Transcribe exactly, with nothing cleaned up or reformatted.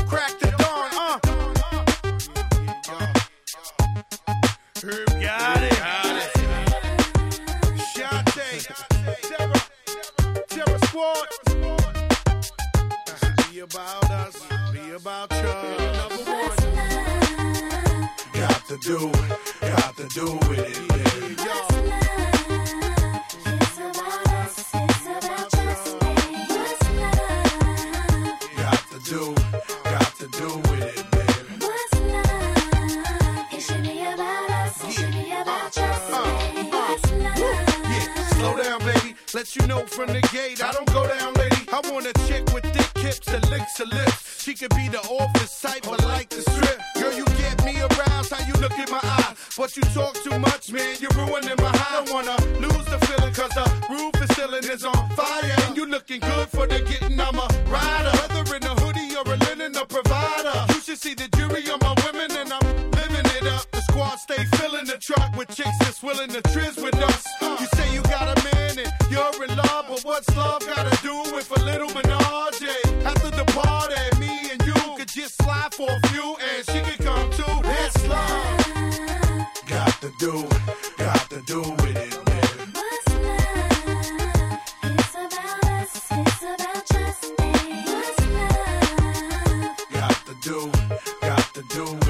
crack the dawn, uh. Herb got it. Shantae, Terror, Terror Squad. Be about us, be about you. Number one. Got to do, got to do with it, baby. Got to do, got to do with it, baby. What's love? It should be about us. It should be about us. What's love? Yeah, slow down, baby. Let you know from the gate, I don't go down, lady. I want a chick with thick hips that licks her lips. She could be the office type, but like the strip. Girl, you get me aroused, how you look in my eye. But you talk too much, man, you're ruining my high. I don't wanna lose the feeling, cause the roof is ceiling is on fire. And you looking good for the getting, I'm a rider. Whether in a hoodie or a linen, a provider. You should see the jury on my women, and I'm living it up. The squad stay filling the truck with chicks that's willing to trizz with us. You say you got a man and you're in love, but what's love gotta do with a little menage? After the party, me and you could just slide for a few, and she could come too. That's love. Got to do, got to do with it, baby. What's love? It's about us, it's about just me. What's love? Got to do, got to do with it.